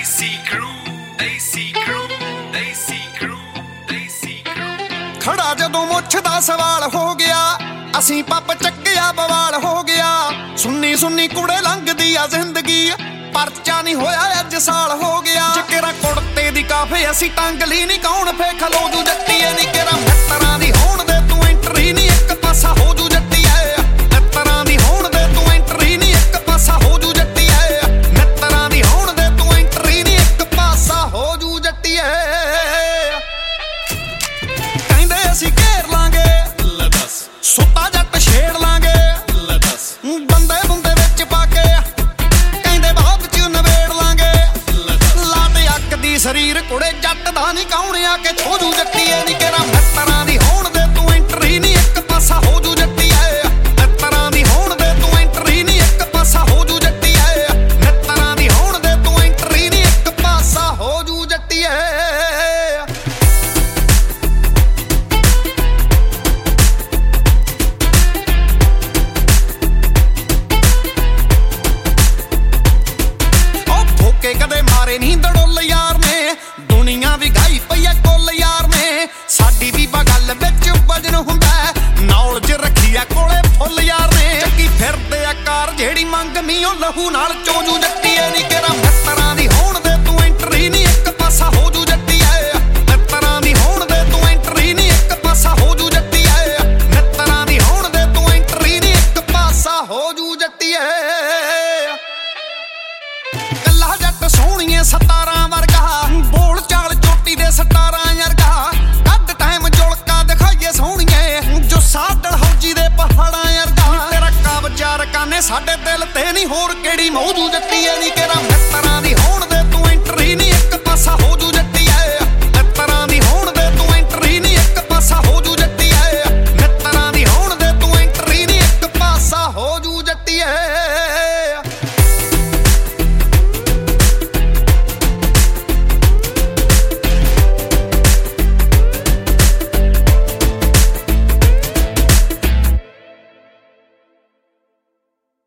ਖੜਾ ਜਦੋਂ ਮੁੱਛ ਦਾ ਸਵਾਲ ਹੋ ਗਿਆ, ਅਸੀਂ ਪੱਪ ਚੱਕਿਆ ਬਵਾਲ ਹੋ ਗਿਆ। ਸੁੰਨੀ ਸੁੰਨੀ ਕੁੜੇ ਲੰਘਦੀ ਆ ਜ਼ਿੰਦਗੀ, ਪਰਚਾ ਨਹੀਂ ਹੋਇਆ ਅੱਜ ਸਾਲ ਹੋ ਗਿਆ। ਜਿਕਰਾ ਕੁੜਤੇ ਦੀ ਕਾਫੇ ਅਸੀਂ ਟੰਗ ਲਈ ਨਹੀਂ, ਕੌਣ ਫੇ ਖਲੋ ਜੂ ਜੱਟੀਏ ਨੀ। ਕਿਹੜਾ ਮਿੱਤਰਾਂ ਦੀ ਹੋਣ ਦੇ ਤੂੰ ਐਂਟਰੀ ਨਹੀਂ, ਇੱਕ ਪਾਸਾ ਹੋ ਜੂ ਜੱਟੀਏ। ਮਿੱਤਰਾਂ ਦੀ ਹੋਣ ਦੇ ਤੂੰ ਐਂਟਰੀ ਨਹੀਂ, ਇੱਕ ਪਾਸਾ ਹੋ ਜੂ ਜੱਟੀਏ। ਮਿੱਤਰਾਂ ਦੀ ਹੋਣ ਦੇ ਤੂੰ ਐਂਟਰੀ ਨਹੀਂ, ਇੱਕ ਪਾਸਾ ਹੋ ਜੂ ਜੱਟੀਏ। ਕਹਿੰਦੇ ਅਸੀਂ ਘੇਰ ਲਾਂਗੇ, ਸੁੱਤਾ ਜੱਟ ਛੇੜ ਲਾਂਗੇ। ਬੰਦੇ ਬੰਦੇ ਵਿੱਚ ਪਾ ਕੇ ਕਹਿੰਦੇ ਬਾਅਦ ਚ ਨਵੇੜ ਲਾਂਗੇ। ਲੱਤ ਅੱਕ ਦੀ ਸਰੀਰ ਕੁੜੇ ਜੱਟ ਦਾ ਨਹੀਂ, ਕੌਣ ਆ ਕੇ ਛੋ ਜੂ ਜੱਟੀਏ ਨੀ। ਕਿਹੜਾ ਮਿੱਤਰਾਂ ਦੀ ਹੋਣ ਦੇ ਤੂੰ ਐਂਟਰੀ ਨਹੀਂ, ਇੱਕ ਪਾਸਾ ਹੋ ਜੂ ਜੱਟੀਏ। ਮਿੱਤਰਾਂ ਦੀ ਹੋਣ ਦੇ ਤੂੰ ਐਂਟਰੀ ਨਹੀਂ, ਇੱਕ ਪਾਸਾ ਹੋ ਜੂ ਜੱਟੀਏ। ਮਿੱਤਰਾਂ ਦੀ ਹੋਣ ਦੇ ਤੂੰ ਐਂਟਰੀ ਨਹੀਂ, ਇੱਕ ਪਾਸਾ ਹੋ ਜੂ ਜੱਟੀਏ। ਕਦੇ ਮਾਰੇ ਨਹੀਂ ਦੜੁੱਲ ਯਾਰ ਨੇ, ਦੁਨੀਆ ਵੀ ਗਾਈ ਪਈ ਐ ਕੁੱਲ ਯਾਰ ਨੇ। ਸਾਡੀ ਵੀ ਗੱਲ ਵਿੱਚ ਵਜਨ ਹੁੰਦਾ, ਨੌਲੇਜ ਰੱਖੀ ਆ ਕੋਲੇ ਫੁੱਲ ਯਾਰ ਨੇ। ਚੱਕੀ ਫਿਰਦੇ ਆ ਕਾਰ ਜਿਹੜੀ ਮੰਗਨੀ, ਉਹ ਲਹੂ ਨਾਲ ਚੋਜੂ ਜੱਟੀਏ ਨੀ। ਕਿਹੜਾ ਮਿੱਤਰਾਂ ਦੀ ਹੋਣ ਦੇ ਤੂੰ ਐਂਟਰੀ ਨਹੀਂ, ਇੱਕ ਪਾਸਾ ਹੋ ਜੂ ਜੱਟੀਏ। ਮਿੱਤਰਾਂ ਦੀ ਹੋਣ ਦੇ ਤੂੰ ਐਂਟਰੀ ਨਹੀਂ, ਇੱਕ ਪਾਸਾ ਹੋ ਜੂ ਜੱਟੀਏ। ਮਿੱਤਰਾਂ ਦੀ ਹੋਣ ਦੇ ਤੂੰ ਐਂਟਰੀ ਨਹੀਂ, ਇੱਕ ਪਾਸਾ ਹੋ ਜੂ ਜੱਟੀਏ। ਸੋਹਣੀਏ 17 ਵਰਗਾ, ਬੋਲ ਚਾਲ ਚੋਟੀ ਦੇ 17 ਵਰਗਾ। ਕੱਢ ਟਾਈਮ ਜੁਲਕਾ ਦਿਖਾਈਏ ਸੋਹਣੀਏ, ਜੋ ਸਾਡਲ ਹੌਜੀ ਦੇ ਪਹਾੜਾਂ ਵਰਗਾ। ਤੇਰਾ ਕਬਜ਼ਾ ਰਕਾਨੇ ਸਾਡੇ ਦਿਲ ਤੇ ਨਹੀਂ, ਹੋਰ ਕਿਹੜੀ ਮੌਜੂ ਜੱਟੀਏ ਨੀ। ਕਿਹੜਾ ਮਿੱਤਰਾਂ ਦੀ ਹੋਣ ਦੇ ਤੂੰ ਐਂਟਰੀ ਨਹੀਂ, ਇੱਕ ਪਾਸਾ ਹੋ ਜੂ ਜੱਟੀਏ। ਮਿੱਤਰਾਂ ਦੀ ਹੋਣ ਦੇ ਤੂੰ ਐਂਟਰੀ ਨਹੀਂ, ਇੱਕ ਪਾਸਾ ਹੋ ਜੂ ਜੱਟੀਏ। ਮਿੱਤਰਾਂ ਦੀ ਹੋਣ ਦੇ ਤੂੰ ਐਂਟਰੀ ਨਹੀਂ, ਇੱਕ ਪਾਸਾ ਹੋ ਜੂ